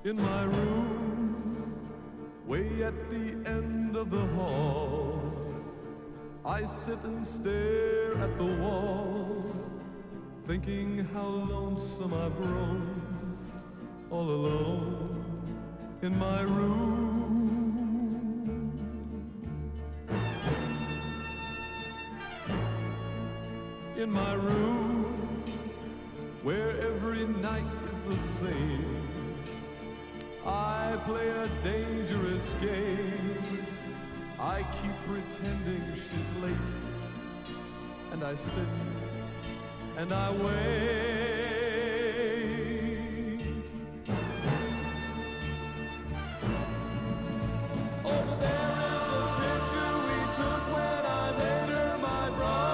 In my room, way at the end of the hall, I sit and stare at the wall, thinking how lonesome I've grown, all alone in my room. In my room, where every night is the same, I play a dangerous game. I keep pretending she's late, and I sit and I wait. Over there is a picture we took when I made her my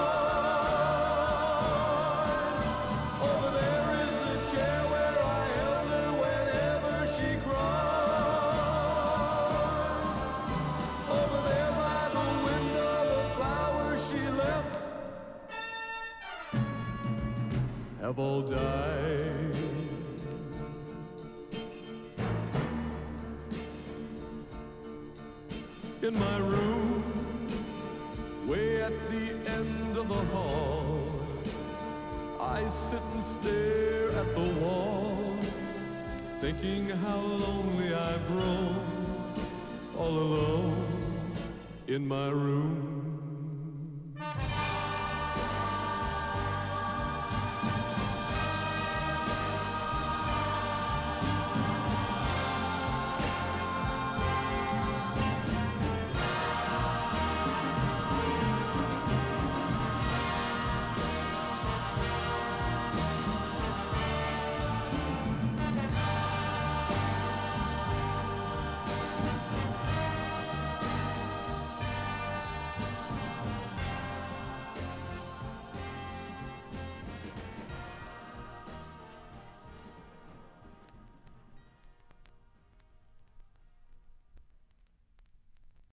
bride. Over there is a chair where I held her whenever she cried. Over there by the window, the flowers she left have all died. In my room, way at the end of the hall, I sit and stare at the wall, thinking how lonely I've grown, all alone in my room.